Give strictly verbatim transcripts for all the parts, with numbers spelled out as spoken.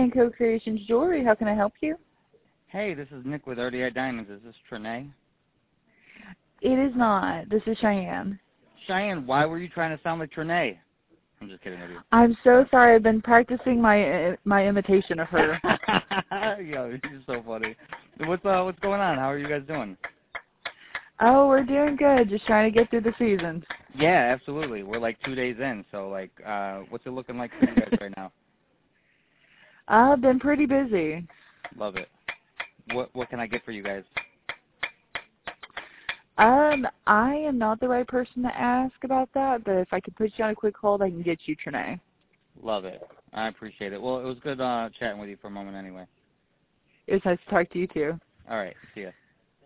Panko Creations Jewelry. How can I help you? Hey, this is Nick with R D I Diamonds. Is this Trinae? It is not. This is Cheyenne. Cheyenne, why were you trying to sound like Trinae? I'm just kidding with you. I'm so sorry. I've been practicing my uh, my imitation of her. Yo, you're so funny. What's uh, what's going on? How are you guys doing? Oh, we're doing good. Just trying to get through the season. Yeah, absolutely. We're like two days in, so like, uh, what's it looking like for you guys right now? I've been pretty busy. Love it. What what can I get for you guys? Um, I am not the right person to ask about that, but if I could put you on a quick hold, I can get you Trinae. Love it. I appreciate it. Well, it was good uh, chatting with you for a moment anyway. It was nice to talk to you, too. All right. See ya.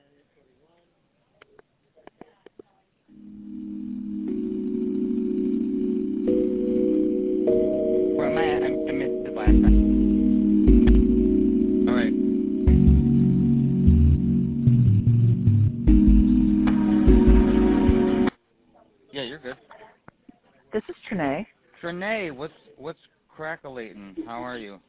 Where am I at? I I missed it last time. All right. Yeah, you're good. This is Trinae. Trinae, what's what's crackalating? How are you?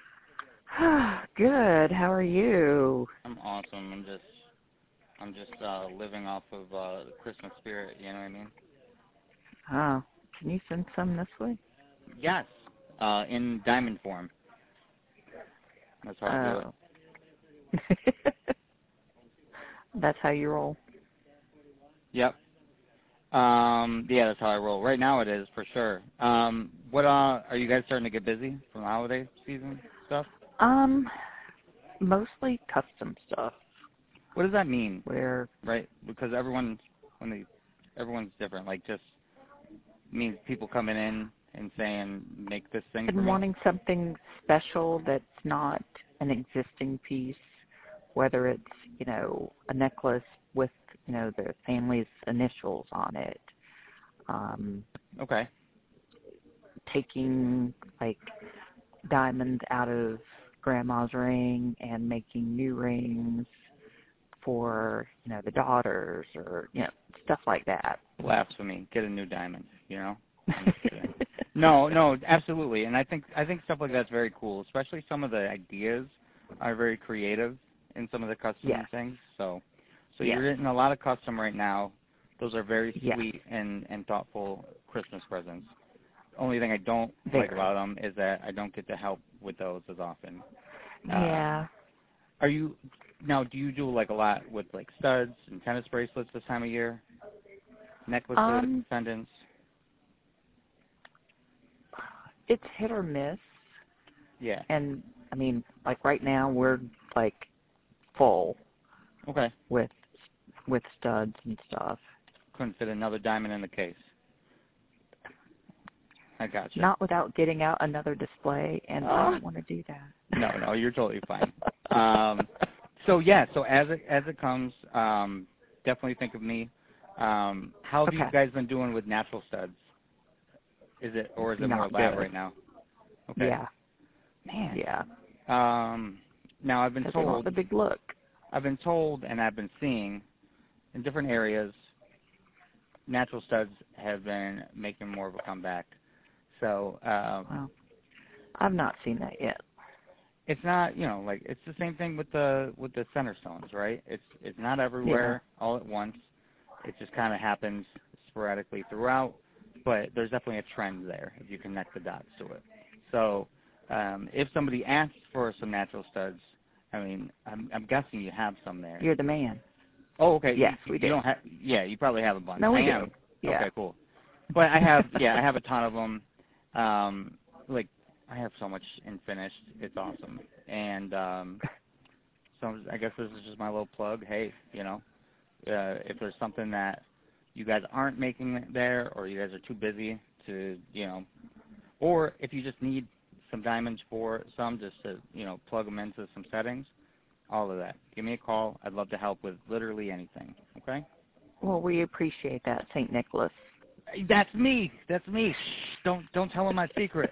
Good. How are you? I'm awesome. I'm just I'm just uh, living off of uh, the Christmas spirit. You know what I mean? Oh, can you send some this way? Yes. Uh, in diamond form. That's how I do it. Oh. That's how you roll. Yep. Um, yeah, that's how I roll. Right now it is, for sure. Um, what, uh, are you guys starting to get busy from the holiday season stuff? Um, mostly custom stuff. What does that mean? Where, right? Because everyone, when they, everyone's different. Like, just means people coming in and saying, make this thing for and me. wanting something special that's not an existing piece, whether it's, you know, a necklace with, you know, the family's initials on it. Um, okay. Taking, like, diamonds out of grandma's ring and making new rings for, you know, the daughters or, you know, stuff like that. Blasphemy. Get a new diamond, you know? I'm just kidding. No, no, absolutely. And I think I think stuff like that's very cool, especially some of the ideas are very creative in some of the custom yes. things. So so yes. you're getting a lot of custom right now. Those are very yes. sweet and, and thoughtful Christmas presents. Only thing I don't very. like about them is that I don't get to help with those as often. Yeah. Uh, are you now? Do you do like a lot with like studs and tennis bracelets this time of year? Necklaces, Um, pendants. It's hit or miss. Yeah. And I mean, like right now we're like full. Okay. With with studs and stuff. Couldn't fit another diamond in the case. I got you. Not without getting out another display, and I don't want to do that. No, no, you're totally fine. um, so yeah, so as it as it comes, um, definitely think of me. Um, how have okay. you guys been doing with natural studs? Is it or is it Not more lab good. right now? Okay. Yeah. Man. Yeah. Um, now I've been told. told. They want the big look. I've been told, and I've been seeing in different areas, natural studs have been making more of a comeback. So. Um, wow. I've not seen that yet. It's not, you know, like it's the same thing with the with the center stones, right? It's it's not everywhere yeah. all at once. It just kind of happens sporadically throughout, but there's definitely a trend there if you connect the dots to it. So um, if somebody asks for some natural studs, I mean, I'm, I'm guessing you have some there. You're the man. Oh, okay. Yes, you, we you do. Don't have, yeah, you probably have a bunch. No, we I do. am. Yeah. Okay, cool. But I have, yeah, I have a ton of them. Um, like. I have so much in finished. It's awesome. And um, so I guess this is just my little plug. Hey, you know, uh, if there's something that you guys aren't making there or you guys are too busy to, you know, or if you just need some diamonds for some just to, you know, plug them into some settings, all of that. Give me a call. I'd love to help with literally anything. Okay? Well, we appreciate that, Saint Nicholas. That's me. That's me. Shh, don't don't tell him my secret.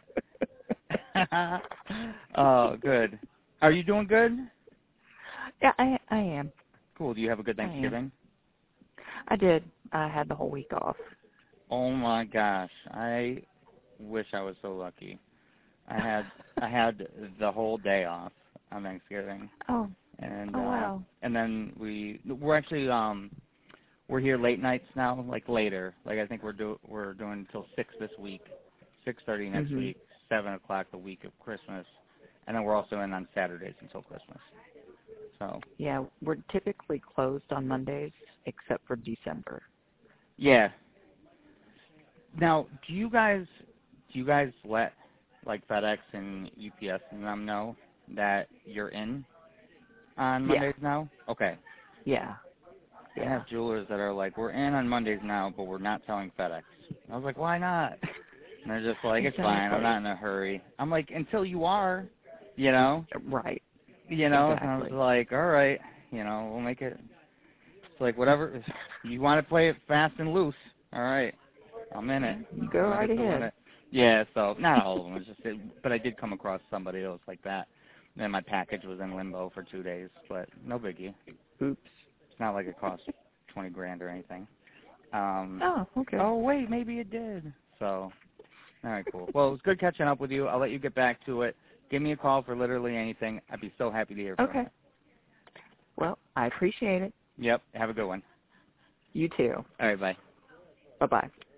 Oh, good. Are you doing good? Yeah, I I am. Cool. Do you have a good Thanksgiving? I, I did. I had the whole week off. Oh my gosh, I wish I was so lucky. I had I had the whole day off on Thanksgiving. Oh. And oh uh, wow. And then we we're actually um we're here late nights now, like later. Like I think we're do we're doing until six this week, six thirty next mm-hmm. week, seven o'clock the week of Christmas, and then we're also in on Saturdays until Christmas. So yeah, we're typically closed on Mondays except for December. yeah. Now, do you guys do you guys let like FedEx and U P S and them know that you're in on Mondays yeah. now? Okay. Yeah. I Yeah. have jewelers that are like, we're in on Mondays now, but we're not telling FedEx. I was like, why not? And they're just like, it's exactly. fine. I'm not in a hurry. I'm like, until you are, you know? Right. You know? Exactly. And I was like, all right, you know, we'll make it. It's like, whatever. You want to play it fast and loose. All right. I'm in it. You go I'm right ahead. It. Yeah, so not all of them. It's just, it, but I did come across somebody else like that. And then my package was in limbo for two days, but no biggie. Oops. It's not like it cost twenty grand or anything. Um, oh, okay. Oh, wait, maybe it did. So, all right, cool. Well, it was good catching up with you. I'll let you get back to it. Give me a call for literally anything. I'd be so happy to hear from okay. you. Well, I appreciate it. Yep. Have a good one. You too. All right, bye. Bye-bye.